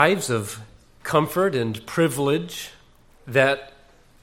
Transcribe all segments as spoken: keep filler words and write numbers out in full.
Lives of comfort and privilege that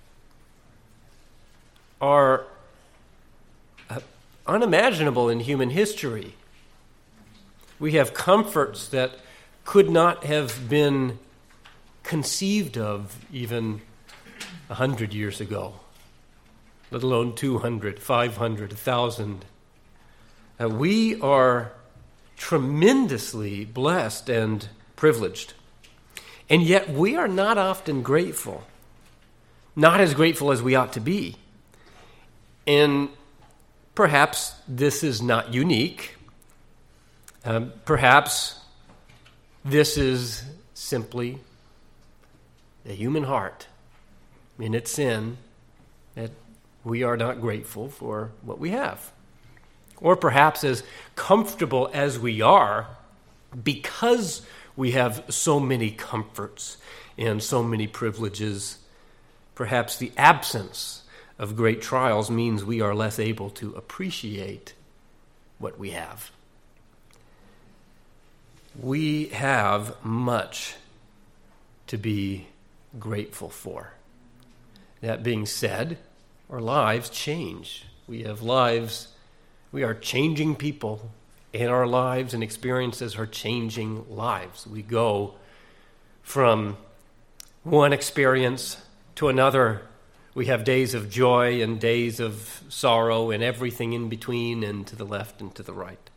are uh, unimaginable in human history. We have comforts that could not have been conceived of even a hundred years ago, let alone two hundred, five hundred, a thousand. Uh, we are tremendously blessed and privileged. And yet we are not often grateful, not as grateful as we ought to be. And perhaps this is not unique. Um, perhaps this is simply the human heart in its sin, that we are not grateful for what we have. Or perhaps as comfortable as we are, because we have so many comforts and so many privileges, perhaps the absence of great trials means we are less able to appreciate what we have. We have much to be grateful for. That being said, our lives change. We have lives, we are changing people. And our lives and experiences are changing lives. We go from one experience to another. We have days of joy and days of sorrow and everything in between and to the left and to the right.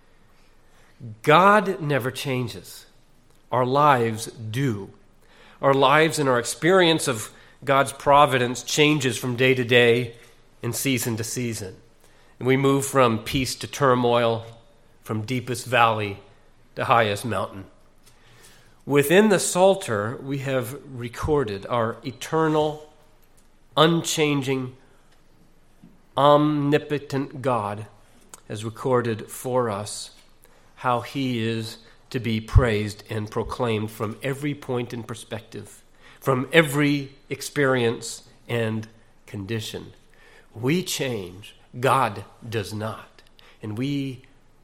God never changes. Our lives do. Our lives and our experience of God's providence changes from day to day and season to season. And we move from peace to turmoil, from deepest valley to highest mountain. Within the Psalter, we have recorded our eternal, unchanging, omnipotent God has recorded for us how he is to be praised and proclaimed from every point and perspective, from every experience and condition. We change. God does not. And we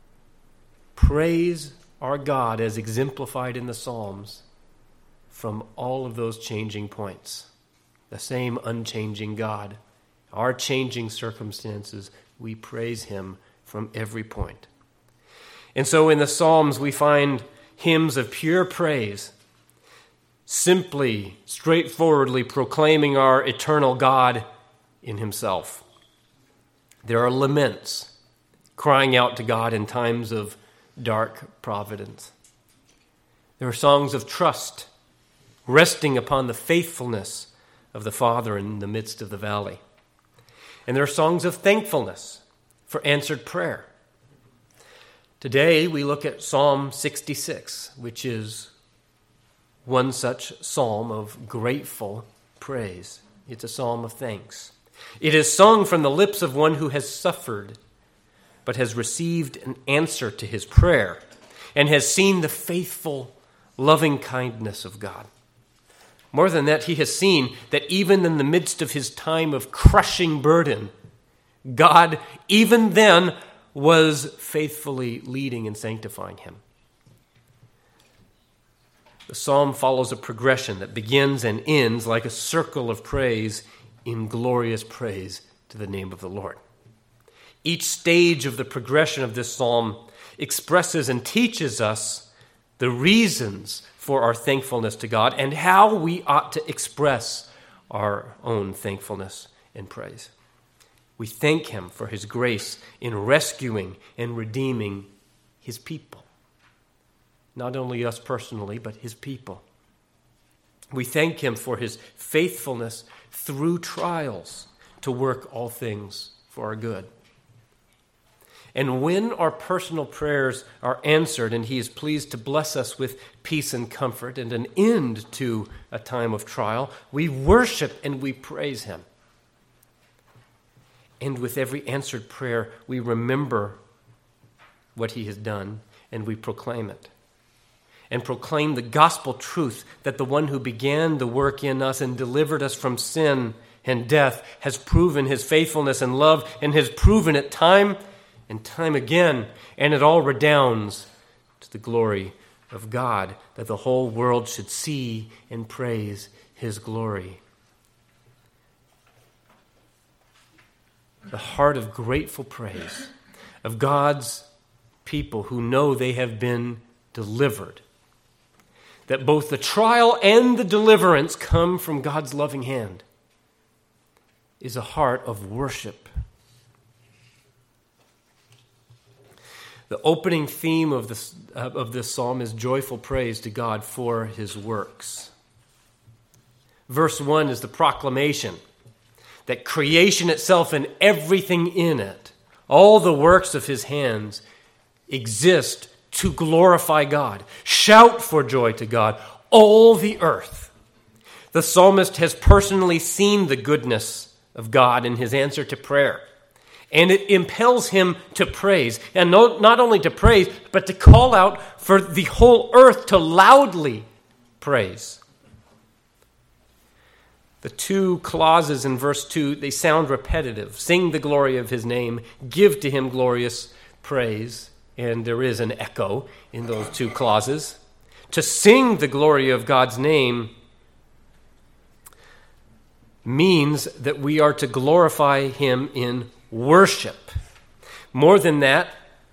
praise our God as exemplified in the Psalms from all of those changing points. The same unchanging God. Our changing circumstances, we praise him from every point. And so in the Psalms we find hymns of pure praise, simply, straightforwardly proclaiming our eternal God in himself. There are laments, crying out to God in times of dark providence. There are songs of trust, resting upon the faithfulness of the Father in the midst of the valley. And there are songs of thankfulness for answered prayer. Today we look at Psalm sixty-six, which is one such psalm of grateful praise. It's a psalm of thanks. It is sung from the lips of one who has suffered, but has received an answer to his prayer and has seen the faithful, loving kindness of God. More than that, he has seen that even in the midst of his time of crushing burden, God, even then, was faithfully leading and sanctifying him. The psalm follows a progression that begins and ends like a circle of praise in glorious praise to the name of the Lord. Each stage of the progression of this psalm expresses and teaches us the reasons for our thankfulness to God and how we ought to express our own thankfulness and praise. We thank him for his grace in rescuing and redeeming his people. Not only us personally, but his people. We thank him for his faithfulness through trials to work all things for our good. And when our personal prayers are answered and he is pleased to bless us with peace and comfort and an end to a time of trial, we worship and we praise him. And with every answered prayer, we remember what he has done and we proclaim it. And proclaim the gospel truth that the one who began the work in us and delivered us from sin and death has proven his faithfulness and love and has proven it time and time again, and it all redounds to the glory of God, that the whole world should see and praise his glory. The heart of grateful praise of God's people who know they have been delivered. That both the trial and the deliverance come from God's loving hand is a heart of worship. The opening theme of this, uh, of this psalm is joyful praise to God for his works. Verse one is the proclamation that creation itself and everything in it, all the works of his hands, exist to glorify God. Shout for joy to God, all the earth. The psalmist has personally seen the goodness of God in his answer to prayer. And it impels him to praise. And no, not only to praise, but to call out for the whole earth to loudly praise. The two clauses in verse two, they sound repetitive. Sing the glory of his name. Give to him glorious praise. And there is an echo in those two clauses. To sing the glory of God's name means that we are to glorify him in worship. More than that,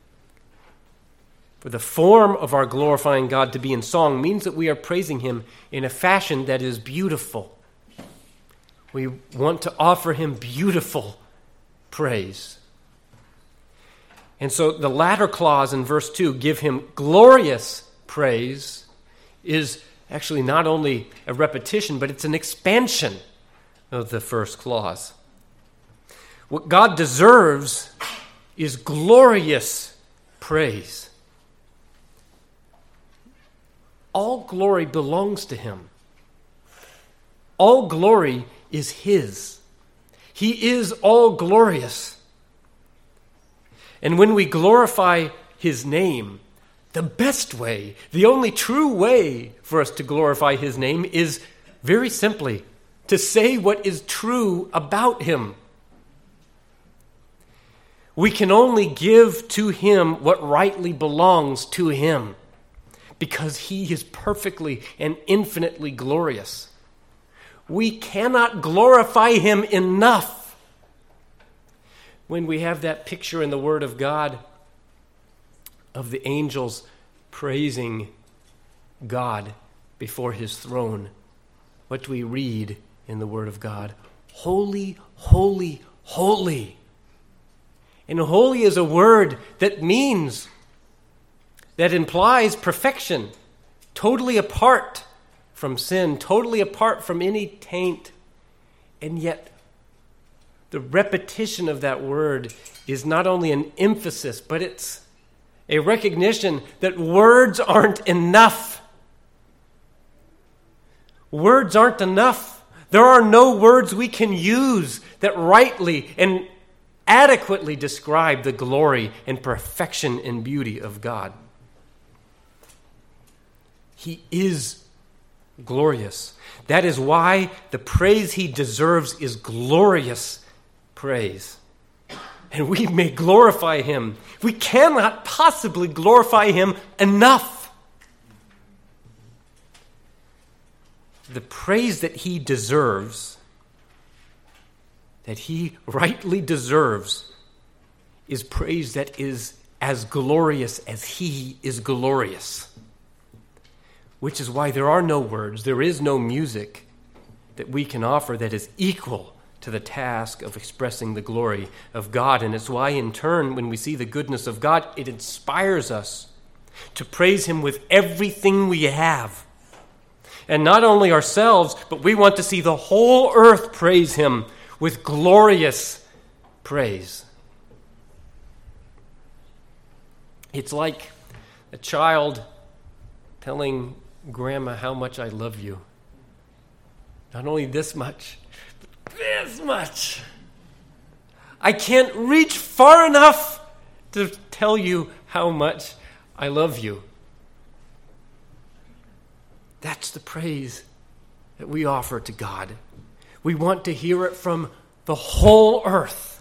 for the form of our glorifying God to be in song means that we are praising him in a fashion that is beautiful. We want to offer him beautiful praise. And so the latter clause in verse two, give him glorious praise, is actually not only a repetition, but it's an expansion of the first clause. What God deserves is glorious praise. All glory belongs to him. All glory is his. He is all glorious. And when we glorify his name, the best way, the only true way for us to glorify his name is very simply to say what is true about him. We can only give to him what rightly belongs to him because he is perfectly and infinitely glorious. We cannot glorify him enough. When we have that picture in the Word of God of the angels praising God before his throne, what do we read in the Word of God? Holy, holy, holy. And holy is a word that means, that implies perfection, totally apart from sin, totally apart from any taint. And yet, the repetition of that word is not only an emphasis, but it's a recognition that words aren't enough. Words aren't enough. There are no words we can use that rightly and adequately describe the glory and perfection and beauty of God. He is glorious. That is why the praise he deserves is glorious praise. And we may glorify him. We cannot possibly glorify him enough. The praise that he deserves, that he rightly deserves, is praise that is as glorious as he is glorious. Which is why there are no words, there is no music that we can offer that is equal to the task of expressing the glory of God. And it's why, in turn, when we see the goodness of God, it inspires us to praise him with everything we have. And not only ourselves, but we want to see the whole earth praise him with glorious praise. It's like a child telling Grandma how much I love you. Not only this much, but this much. I can't reach far enough to tell you how much I love you. That's the praise that we offer to God. We want to hear it from the whole earth.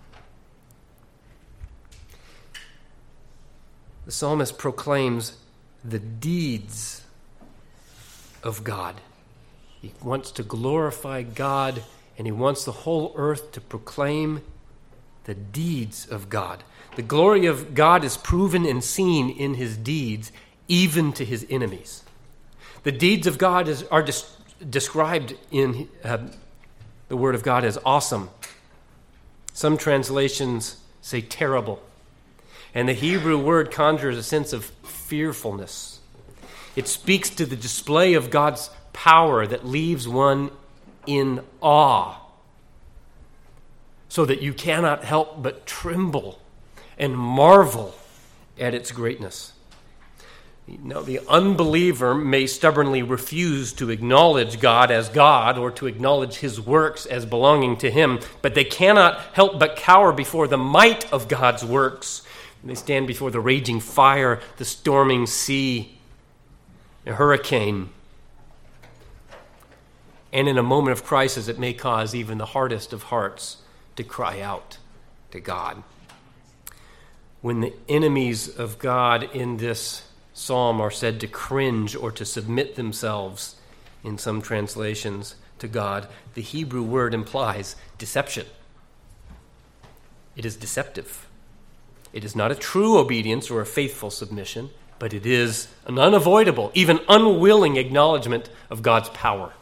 The psalmist proclaims the deeds of God. He wants to glorify God, and he wants the whole earth to proclaim the deeds of God. The glory of God is proven and seen in his deeds, even to his enemies. The deeds of God is, are des- described in uh, the Word of God as awesome. Some translations say terrible. And the Hebrew word conjures a sense of fearfulness. It speaks to the display of God's power that leaves one in awe, so that you cannot help but tremble and marvel at its greatness. Now, the unbeliever may stubbornly refuse to acknowledge God as God or to acknowledge his works as belonging to him, but they cannot help but cower before the might of God's works. They stand before the raging fire, the storming sea, a hurricane. And in a moment of crisis, it may cause even the hardest of hearts to cry out to God. When the enemies of God in this psalm are said to cringe or to submit themselves, in some translations, to God, the Hebrew word implies deception. It is deceptive. It is not a true obedience or a faithful submission, but it is an unavoidable, even unwilling acknowledgement of God's power.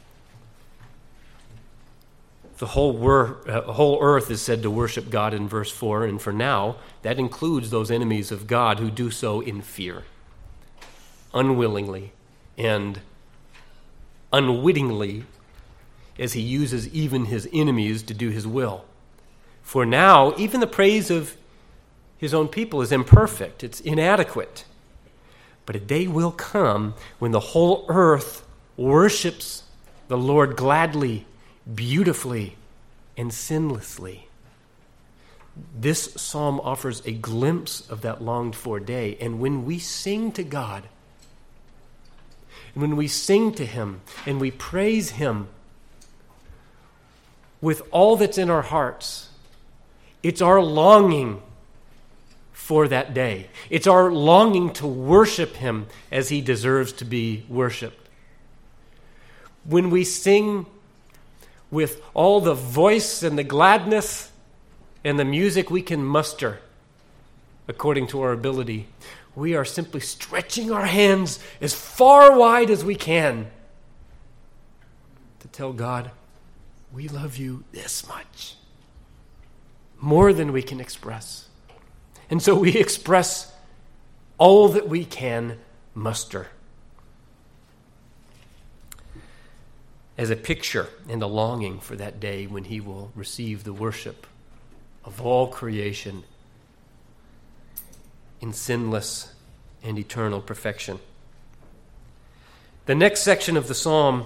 The whole, wor- uh, whole earth is said to worship God in verse four, and for now, that includes those enemies of God who do so in fear, unwillingly and unwittingly, as he uses even his enemies to do his will. For now, even the praise of his own people is imperfect, it's inadequate. But a day will come when the whole earth worships the Lord gladly, beautifully, and sinlessly. This psalm offers a glimpse of that longed-for day. And when we sing to God, and when we sing to him, and we praise him with all that's in our hearts, it's our longing for that day. It's our longing to worship him as he deserves to be worshiped. When we sing with all the voice and the gladness and the music we can muster according to our ability, we are simply stretching our hands as far wide as we can to tell God, we love you this much, more than we can express. And so we express all that we can muster. As a picture and a longing for that day when he will receive the worship of all creation in sinless and eternal perfection. The next section of the psalm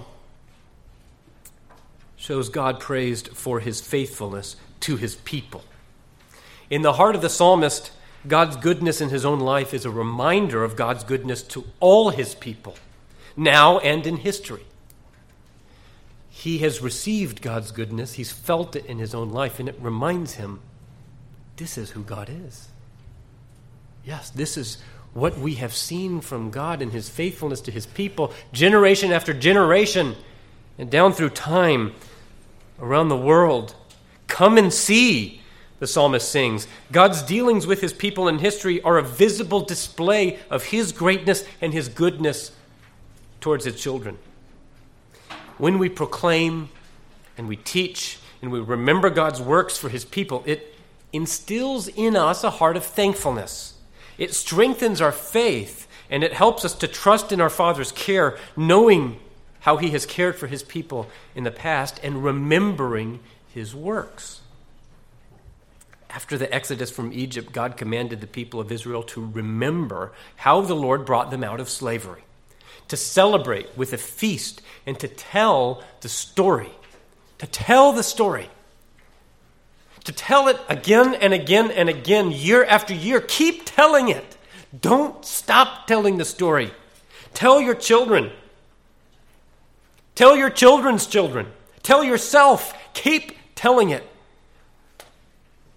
shows God praised for his faithfulness to his people. In the heart of the psalmist, God's goodness in his own life is a reminder of God's goodness to all his people, now and in history. He has received God's goodness, he's felt it in his own life, and it reminds him, this is who God is. Yes, this is what we have seen from God in his faithfulness to his people, generation after generation, and down through time, around the world. Come and see, the psalmist sings. God's dealings with his people in history are a visible display of his greatness and his goodness towards his children. When we proclaim and we teach and we remember God's works for his people, it instills in us a heart of thankfulness. It strengthens our faith, and it helps us to trust in our Father's care, knowing how he has cared for his people in the past and remembering his works. After the exodus from Egypt, God commanded the people of Israel to remember how the Lord brought them out of slavery, to celebrate with a feast, and to tell the story. To tell the story. To tell it again and again and again, year after year. Keep telling it. Don't stop telling the story. Tell your children. Tell your children's children. Tell yourself. Keep telling it.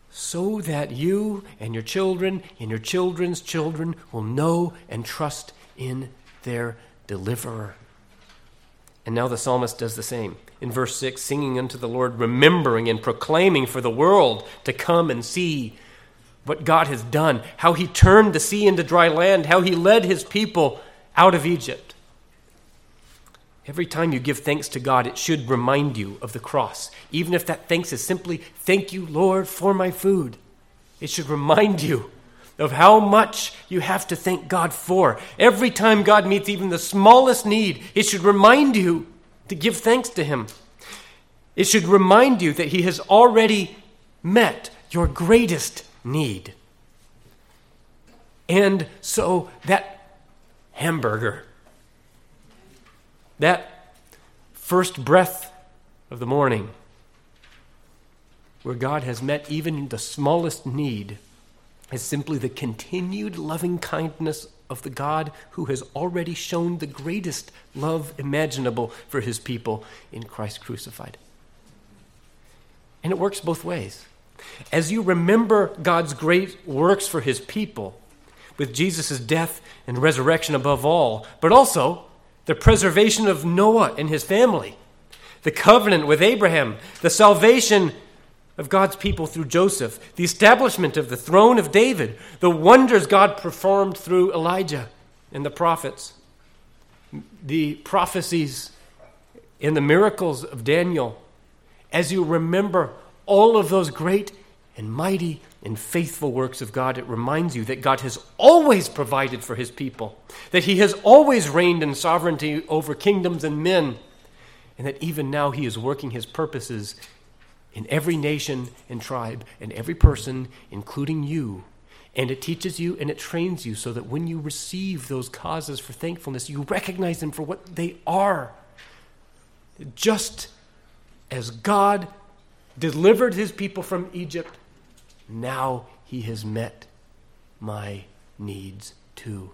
So that you and your children and your children's children will know and trust in their deliverer. And now the psalmist does the same. In verse six, singing unto the Lord, remembering and proclaiming for the world to come and see what God has done, how he turned the sea into dry land, how he led his people out of Egypt. Every time you give thanks to God, it should remind you of the cross. Even if that thanks is simply, thank you, Lord, for my food. It should remind you of how much you have to thank God for. Every time God meets even the smallest need, it should remind you to give thanks to him. It should remind you that he has already met your greatest need. And so that hamburger, that first breath of the morning, where God has met even the smallest need, is simply the continued loving kindness of the God who has already shown the greatest love imaginable for his people in Christ crucified. And it works both ways. As you remember God's great works for his people, with Jesus' death and resurrection above all, but also the preservation of Noah and his family, the covenant with Abraham, the salvation of God's people through Joseph, the establishment of the throne of David, the wonders God performed through Elijah and the prophets, the prophecies and the miracles of Daniel. As you remember all of those great and mighty and faithful works of God, it reminds you that God has always provided for his people, that he has always reigned in sovereignty over kingdoms and men, and that even now he is working his purposes in every nation and tribe and every person, including you. And it teaches you and it trains you so that when you receive those causes for thankfulness, you recognize them for what they are. Just as God delivered his people from Egypt, now he has met my needs too.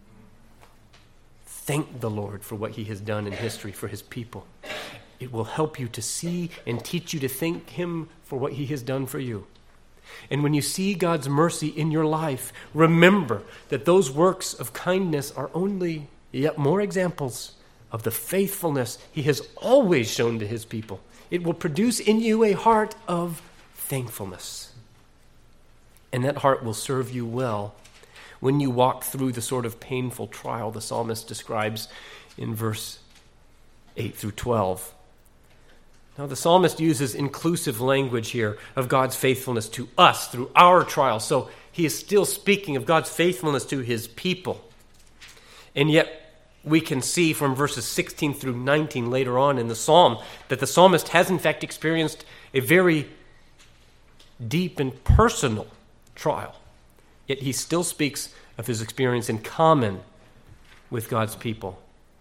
Thank the Lord for what he has done in history for his people. It will help you to see and teach you to thank him for what he has done for you. And when you see God's mercy in your life, remember that those works of kindness are only yet more examples of the faithfulness he has always shown to his people. It will produce in you a heart of thankfulness. And that heart will serve you well when you walk through the sort of painful trial the psalmist describes in verse eight through twelve. Now, the psalmist uses inclusive language here of God's faithfulness to us through our trial. So he is still speaking of God's faithfulness to his people. And yet we can see from verses sixteen through nineteen later on in the psalm that the psalmist has in fact experienced a very deep and personal trial. Yet he still speaks of his experience in common with God's people,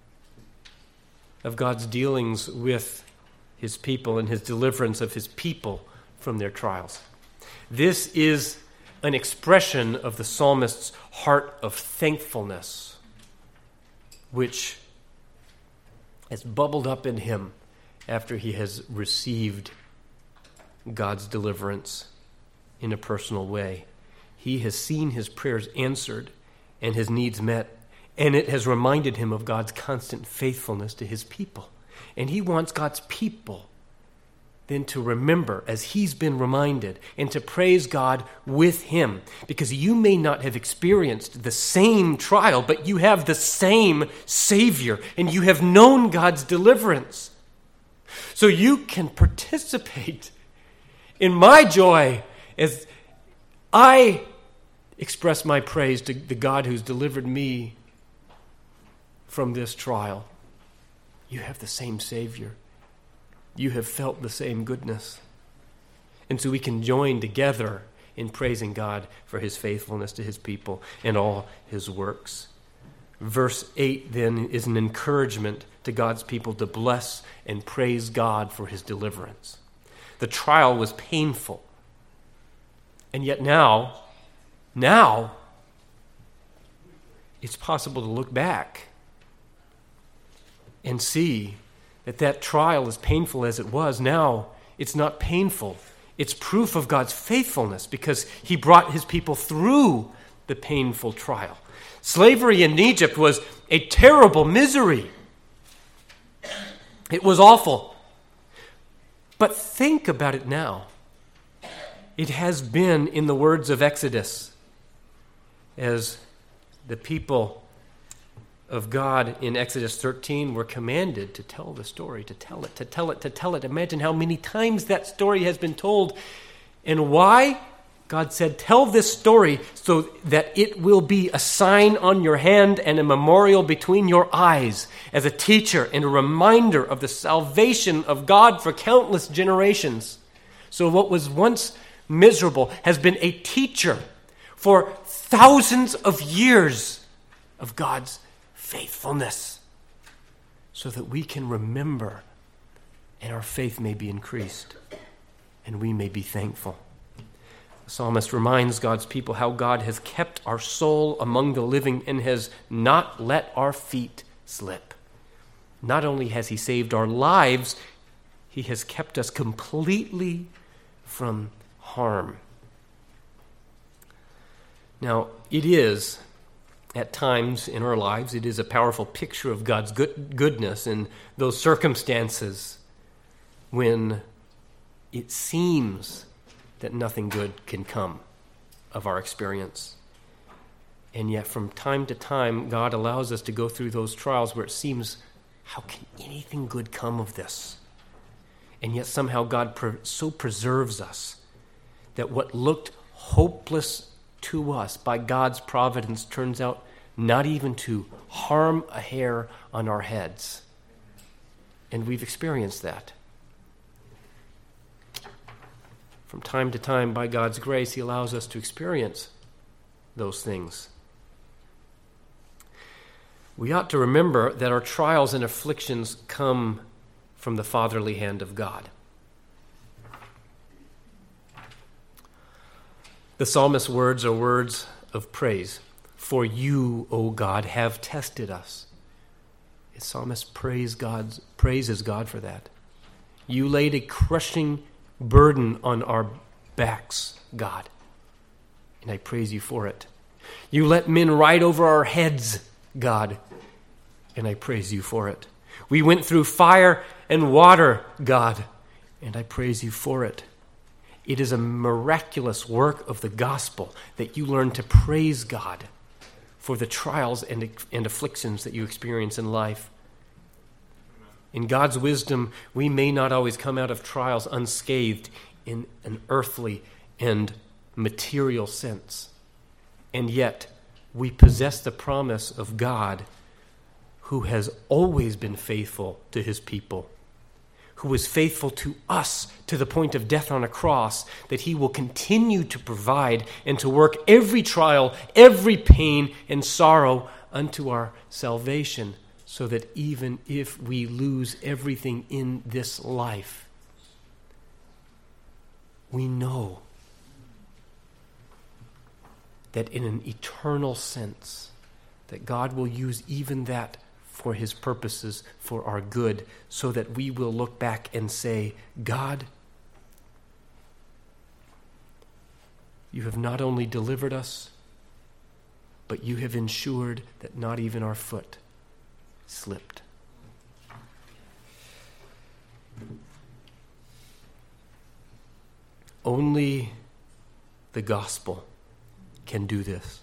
of God's dealings with his people and his deliverance of his people from their trials. This is an expression of the psalmist's heart of thankfulness, which has bubbled up in him after he has received God's deliverance in a personal way. He has seen his prayers answered and his needs met, and it has reminded him of God's constant faithfulness to his people. And he wants God's people then to remember, as he's been reminded, and to praise God with him. Because you may not have experienced the same trial, but you have the same Savior, and you have known God's deliverance. So you can participate in my joy as I express my praise to the God who's delivered me from this trial. You have the same Savior. You have felt the same goodness. And so we can join together in praising God for his faithfulness to his people and all his works. Verse eight then is an encouragement to God's people to bless and praise God for his deliverance. The trial was painful. And yet now, now, it's possible to look back and see that that trial, as painful as it was, now it's not painful. It's proof of God's faithfulness because he brought his people through the painful trial. Slavery in Egypt was a terrible misery. It was awful. But think about it now. It has been, in the words of Exodus, as the people of God in Exodus thirteen were commanded to tell the story, to tell it, to tell it, to tell it. Imagine how many times that story has been told. And why? God said, tell this story so that it will be a sign on your hand and a memorial between your eyes as a teacher and a reminder of the salvation of God for countless generations. So what was once miserable has been a teacher for thousands of years of God's faithfulness, so that we can remember and our faith may be increased and we may be thankful. The psalmist reminds God's people how God has kept our soul among the living and has not let our feet slip. Not only has he saved our lives, he has kept us completely from harm. Now, it is, at times in our lives, it is a powerful picture of God's good, goodness in those circumstances when it seems that nothing good can come of our experience. And yet from time to time, God allows us to go through those trials where it seems, how can anything good come of this? And yet somehow God pre- so preserves us that what looked hopeless to us by God's providence turns out not even to harm a hair on our heads. And we've experienced that. From time to time, by God's grace, he allows us to experience those things. We ought to remember that our trials and afflictions come from the fatherly hand of God. The psalmist's words are words of praise. For you, O God, have tested us. The psalmist praise God's, praises God for that. You laid a crushing burden on our backs, God, and I praise you for it. You let men ride over our heads, God, and I praise you for it. We went through fire and water, God, and I praise you for it. It is a miraculous work of the gospel that you learn to praise God for the trials and, and afflictions that you experience in life. In God's wisdom, we may not always come out of trials unscathed in an earthly and material sense. And yet, we possess the promise of God who has always been faithful to his people, who is faithful to us to the point of death on a cross, that he will continue to provide and to work every trial, every pain and sorrow unto our salvation, so that even if we lose everything in this life, we know that in an eternal sense, that God will use even that for his purposes, for our good, so that we will look back and say, God, you have not only delivered us, but you have ensured that not even our foot slipped. Only the gospel can do this.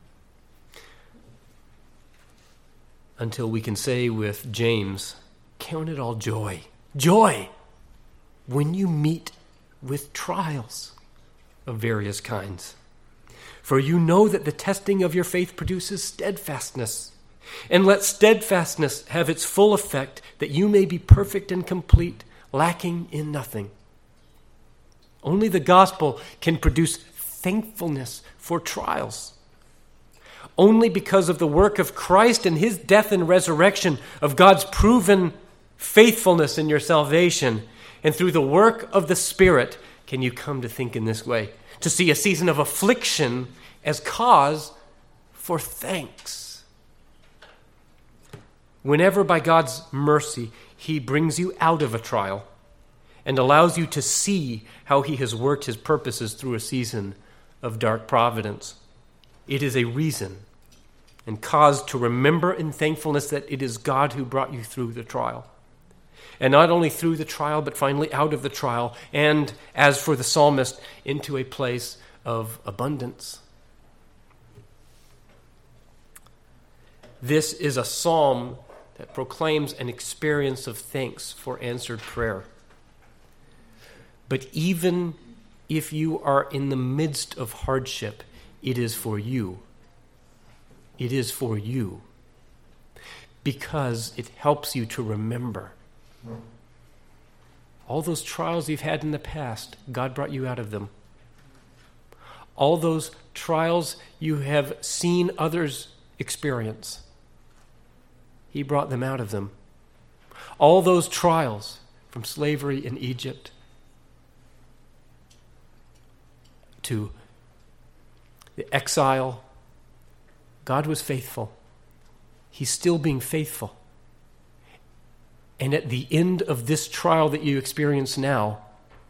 Until we can say with James, count it all joy, joy, when you meet with trials of various kinds. For you know that the testing of your faith produces steadfastness. And let steadfastness have its full effect, that you may be perfect and complete, lacking in nothing. Only the gospel can produce thankfulness for trials. Only because of the work of Christ and his death and resurrection, of God's proven faithfulness in your salvation, and through the work of the Spirit, can you come to think in this way, to see a season of affliction as cause for thanks. Whenever by God's mercy he brings you out of a trial and allows you to see how he has worked his purposes through a season of dark providence, It is a reason and cause to remember in thankfulness that it is God who brought you through the trial. And not only through the trial, but finally out of the trial, and, as for the psalmist, into a place of abundance. This is a psalm that proclaims an experience of thanks for answered prayer. But even if you are in the midst of hardship, it is for you. It is for you. Because it helps you to remember. All those trials you've had in the past, God brought you out of them. All those trials you have seen others experience, He brought them out of them. All those trials from slavery in Egypt to the exile, God was faithful. He's still being faithful. And at the end of this trial that you experience now,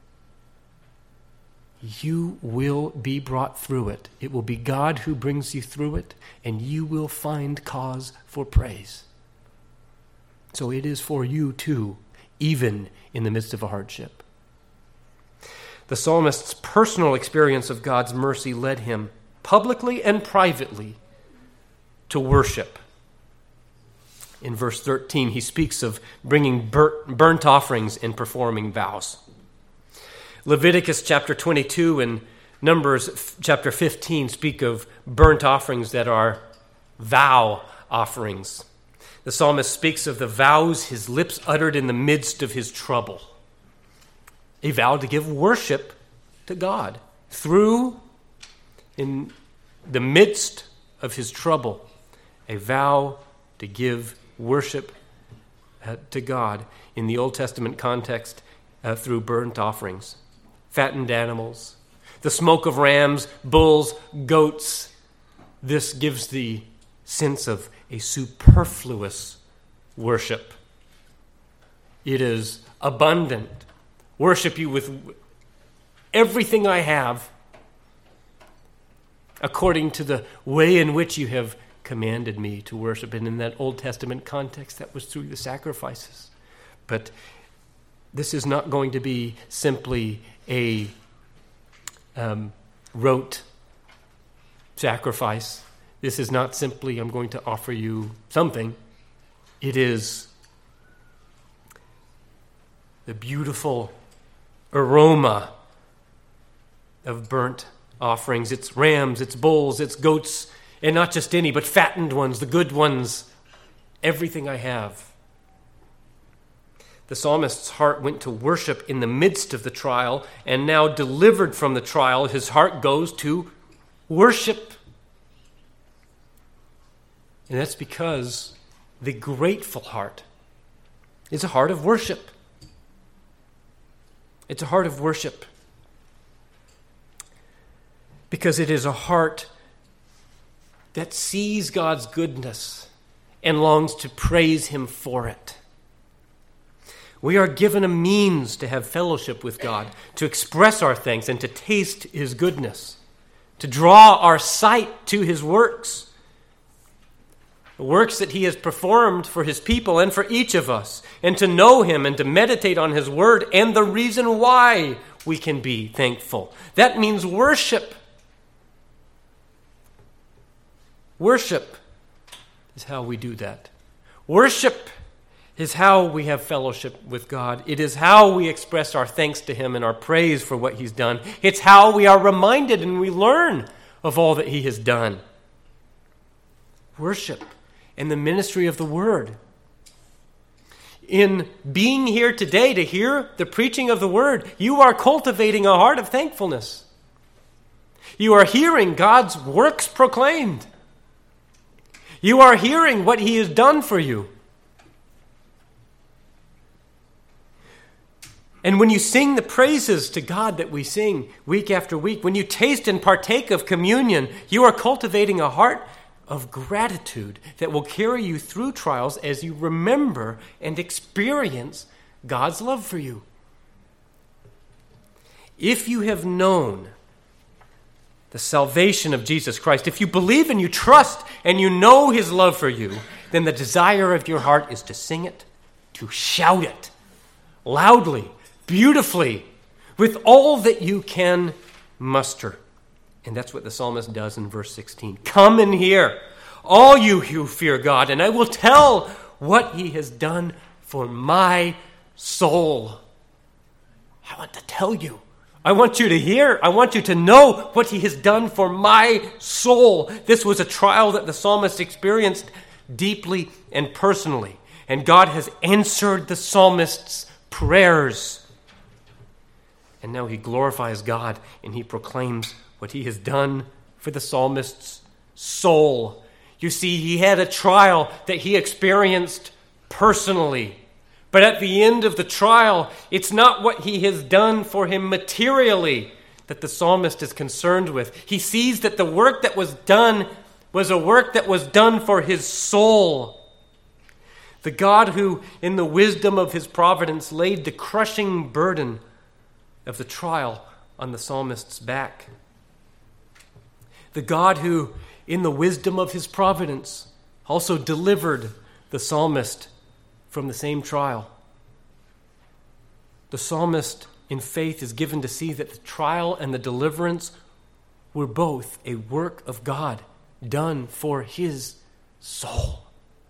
you will be brought through it. It will be God who brings you through it, and you will find cause for praise. So it is for you too, even in the midst of a hardship. The psalmist's personal experience of God's mercy led him, publicly and privately, to worship. In verse thirteen, he speaks of bringing burnt offerings and performing vows. Leviticus chapter twenty-two and Numbers chapter fifteen speak of burnt offerings that are vow offerings. The psalmist speaks of the vows his lips uttered in the midst of his trouble. A vow to give worship to God through, in the midst of his trouble, a vow to give worship uh, to God in the Old Testament context uh, through burnt offerings, fattened animals, the smoke of rams, bulls, goats. This gives the sense of a superfluous worship. It is abundant. Worship you with everything I have, according to the way in which you have commanded me to worship. And in that Old Testament context, that was through the sacrifices. But this is not going to be simply a um, rote sacrifice. This is not simply, I'm going to offer you something. It is the beautiful aroma of burnt offerings. It's rams, it's bulls, it's goats, and not just any, but fattened ones, the good ones, everything I have. The psalmist's heart went to worship in the midst of the trial, and now delivered from the trial, his heart goes to worship. And that's because the grateful heart is a heart of worship. It's a heart of worship because it is a heart that sees God's goodness and longs to praise Him for it. We are given a means to have fellowship with God, to express our thanks and to taste His goodness, to draw our sight to His works, the works that He has performed for His people and for each of us, and to know Him and to meditate on His word and the reason why we can be thankful. That means worship. Worship is how we do that. Worship is how we have fellowship with God. It is how we express our thanks to Him and our praise for what He's done. It's how we are reminded and we learn of all that He has done. Worship and the ministry of the Word. In being here today to hear the preaching of the Word, you are cultivating a heart of thankfulness. You are hearing God's works proclaimed. You are hearing what He has done for you. And when you sing the praises to God that we sing week after week, when you taste and partake of communion, you are cultivating a heart of gratitude that will carry you through trials as you remember and experience God's love for you. If you have known the salvation of Jesus Christ, if you believe and you trust and you know his love for you, then the desire of your heart is to sing it, to shout it loudly, beautifully, with all that you can muster. And that's what the psalmist does in verse sixteen. Come and hear, all you who fear God, and I will tell what he has done for my soul. I want to tell you. I want you to hear. I want you to know what he has done for my soul. This was a trial that the psalmist experienced deeply and personally. And God has answered the psalmist's prayers. And now he glorifies God and he proclaims what he has done for the psalmist's soul. You see, he had a trial that he experienced personally. But at the end of the trial, it's not what he has done for him materially that the psalmist is concerned with. He sees that the work that was done was a work that was done for his soul. The God who, in the wisdom of his providence, laid the crushing burden of the trial on the psalmist's back. The God who, in the wisdom of his providence, also delivered the psalmist from the same trial. The psalmist, in faith, is given to see that the trial and the deliverance were both a work of God done for his soul.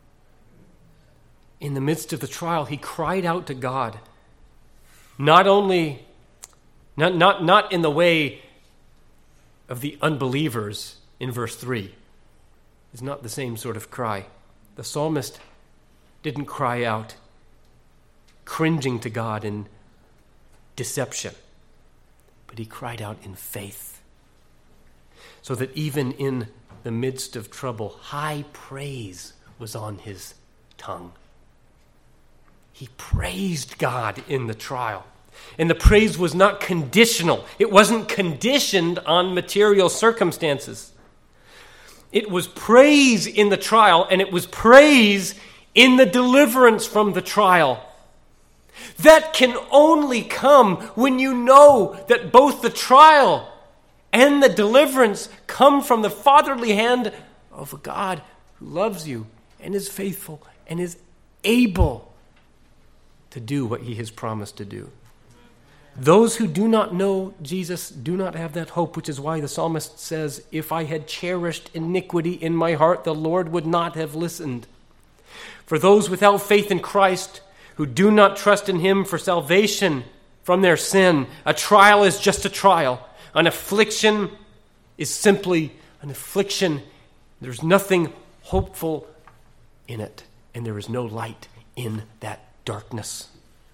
In the midst of the trial, he cried out to God, not only, not, not, not in the way of the unbelievers in verse three. It's not the same sort of cry. The psalmist didn't cry out, cringing to God in deception, but he cried out in faith, so that even in the midst of trouble, high praise was on his tongue. He praised God in the trial. And the praise was not conditional. It wasn't conditioned on material circumstances. It was praise in the trial, and it was praise in the deliverance from the trial. That can only come when you know that both the trial and the deliverance come from the fatherly hand of a God who loves you and is faithful and is able to do what he has promised to do. Those who do not know Jesus do not have that hope, which is why the psalmist says, if I had cherished iniquity in my heart, the Lord would not have listened. For those without faith in Christ, who do not trust in him for salvation from their sin, a trial is just a trial. An affliction is simply an affliction. There's nothing hopeful in it, and there is no light in that darkness.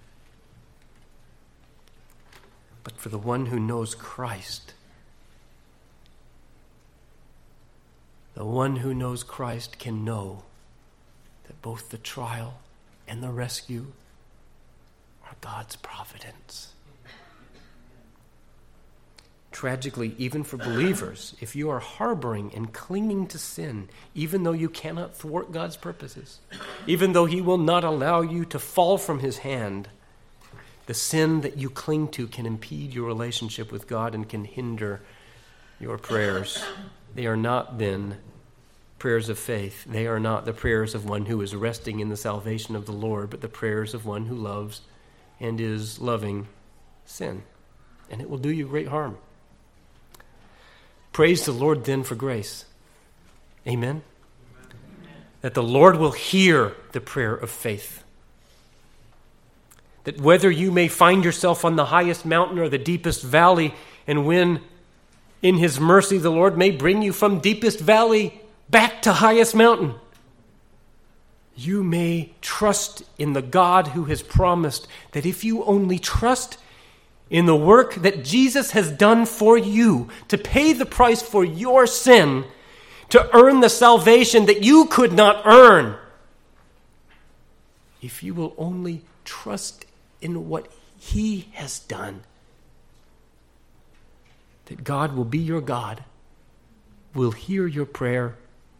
But for the one who knows Christ, the one who knows Christ can know that both the trial and the rescue are God's providence. Tragically, even for believers, if you are harboring and clinging to sin, even though you cannot thwart God's purposes, even though he will not allow you to fall from his hand, the sin that you cling to can impede your relationship with God and can hinder your prayers. They are not then prayers of faith. They are not the prayers of one who is resting in the salvation of the Lord, but the prayers of one who loves and is loving sin. And it will do you great harm. Praise the Lord then for grace. Amen? Amen. That the Lord will hear the prayer of faith. That whether you may find yourself on the highest mountain or the deepest valley, and when in his mercy the Lord may bring you from deepest valley back to highest mountain, you may trust in the God who has promised that if you only trust in the work that Jesus has done for you to pay the price for your sin, to earn the salvation that you could not earn, if you will only trust in what he has done, that God will be your God, will hear your prayer,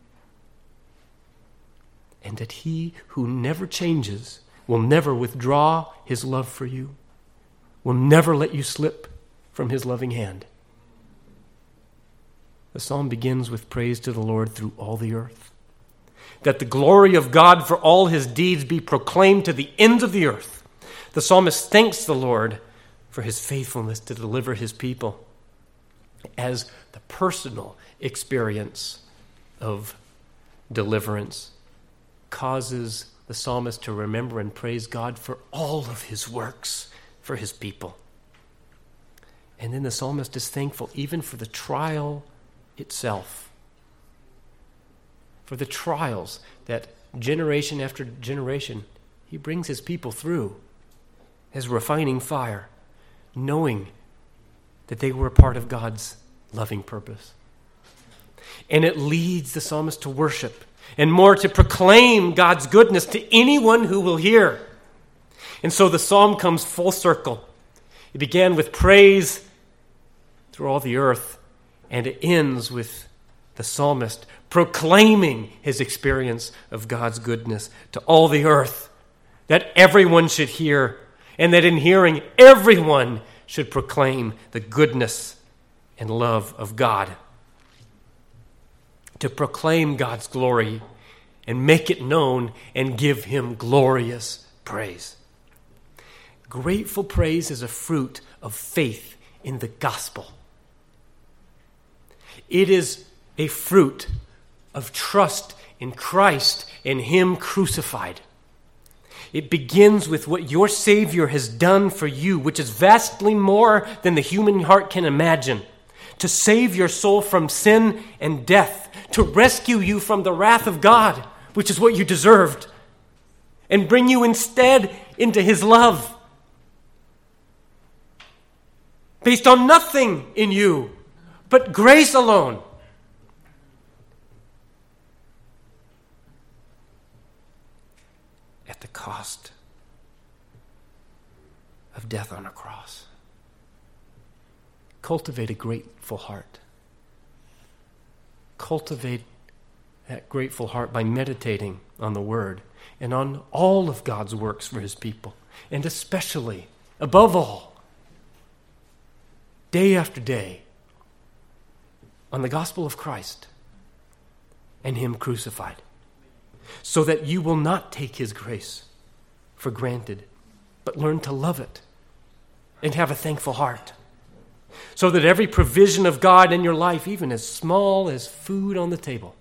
and that he who never changes will never withdraw his love for you, will never let you slip from his loving hand. The psalm begins with praise to the Lord through all the earth. That the glory of God for all his deeds be proclaimed to the ends of the earth. The psalmist thanks the Lord for his faithfulness to deliver his people as the personal experience of deliverance causes the psalmist to remember and praise God for all of his works for his people. And then the psalmist is thankful even for the trial itself. For the trials that generation after generation he brings his people through as refining fire, knowing that they were a part of God's loving purpose. And it leads the psalmist to worship and more to proclaim God's goodness to anyone who will hear. And so the psalm comes full circle. It began with praise through all the earth, and it ends with the psalmist proclaiming his experience of God's goodness to all the earth, that everyone should hear, and that in hearing, everyone should proclaim the goodness and love of God. To proclaim God's glory and make it known and give him glorious praise. Grateful praise is a fruit of faith in the gospel. It is a fruit of trust in Christ and him crucified. It begins with what your Savior has done for you, which is vastly more than the human heart can imagine. To save your soul from sin and death, to rescue you from the wrath of God, which is what you deserved, and bring you instead into his love, based on nothing in you but grace alone. At the cost of death on a cross. Cultivate a grateful heart. Cultivate that grateful heart by meditating on the Word and on all of God's works for his people, and especially, above all, day after day, on the gospel of Christ and him crucified, so that you will not take his grace for granted, but learn to love it and have a thankful heart. So that every provision of God in your life, even as small as food on the table,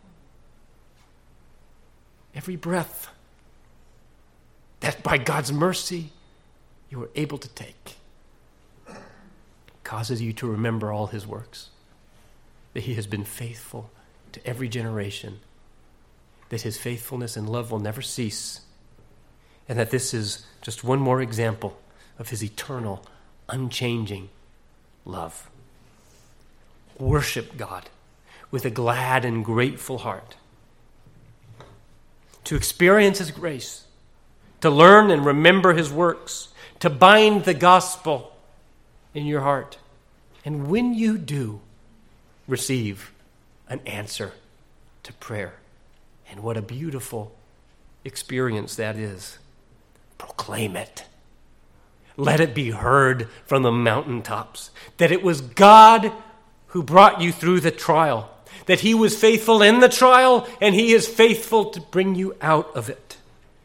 every breath that by God's mercy you are able to take, causes you to remember all his works, that he has been faithful to every generation, that his faithfulness and love will never cease, and that this is just one more example of his eternal, unchanging love. Worship God with a glad and grateful heart. To experience his grace, to learn and remember his works, to bind the gospel in your heart. And when you do, receive an answer to prayer. And what a beautiful experience that is. Proclaim it. Let it be heard from the mountaintops that it was God who brought you through the trial, that he was faithful in the trial, and he is faithful to bring you out of it.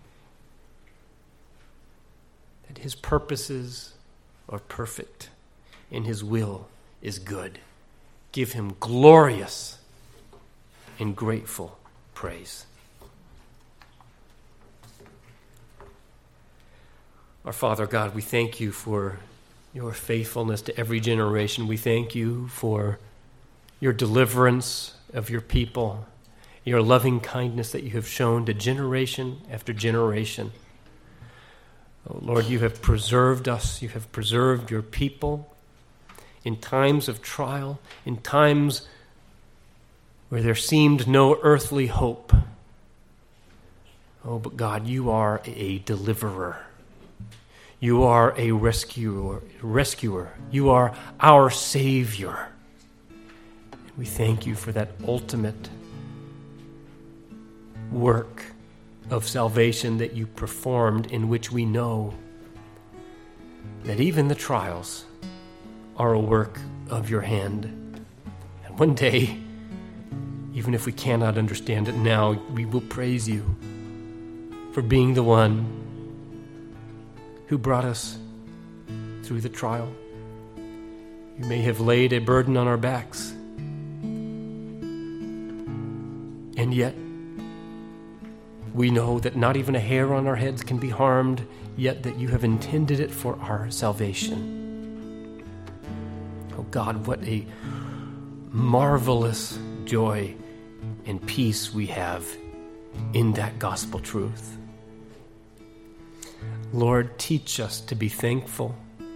That his purposes are perfect and his will is good. Give him glorious and grateful praise. Our Father God, we thank you for your faithfulness to every generation. We thank you for your deliverance of your people, your loving kindness that you have shown to generation after generation. Oh, Lord, you have preserved us. You have preserved your people in times of trial, in times where there seemed no earthly hope. Oh, but God, you are a deliverer. You are a rescuer, rescuer. You are our Savior. And we thank you for that ultimate work of salvation that you performed, in which we know that even the trials are a work of your hand. And one day even if we cannot understand it now, we will praise you for being the one who brought us through the trial. You may have laid a burden on our backs, and yet we know that not even a hair on our heads can be harmed, yet that you have intended it for our salvation. Oh God, what a marvelous joy and peace we have in that gospel truth. Lord, teach us to be thankful,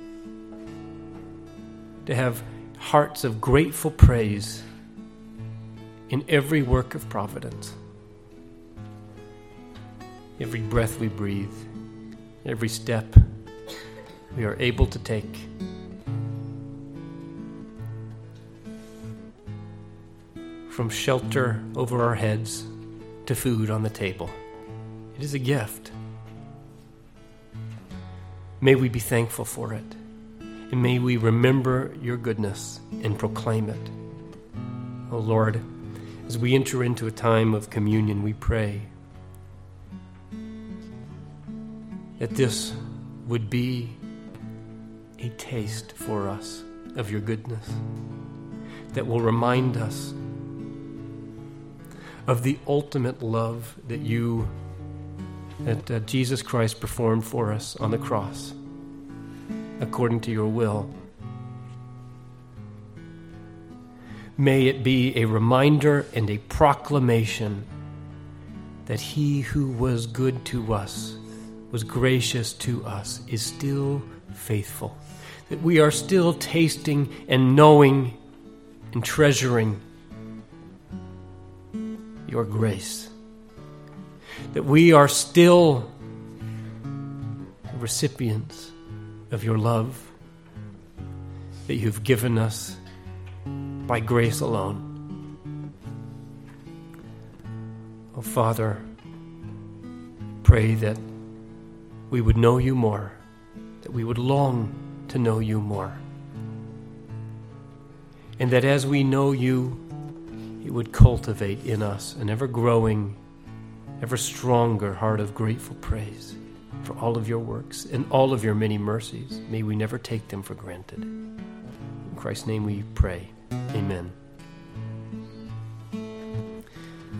to have hearts of grateful praise in every work of providence, every breath we breathe, every step we are able to take. From shelter over our heads to food on the table. It is a gift. May we be thankful for it. And may we remember your goodness and proclaim it. Oh Lord, as we enter into a time of communion, we pray that this would be a taste for us of your goodness, that will remind us of the ultimate love that you, that uh, Jesus Christ performed for us on the cross, according to your will. May it be a reminder and a proclamation that he who was good to us, was gracious to us, is still faithful, that we are still tasting and knowing and treasuring your grace, that we are still recipients of your love that you've given us by grace alone. Oh Father, pray that we would know you more, that we would long to know you more, and that as we know you, it would cultivate in us an ever-growing, ever-stronger heart of grateful praise for all of your works and all of your many mercies. May we never take them for granted. In Christ's name we pray. Amen.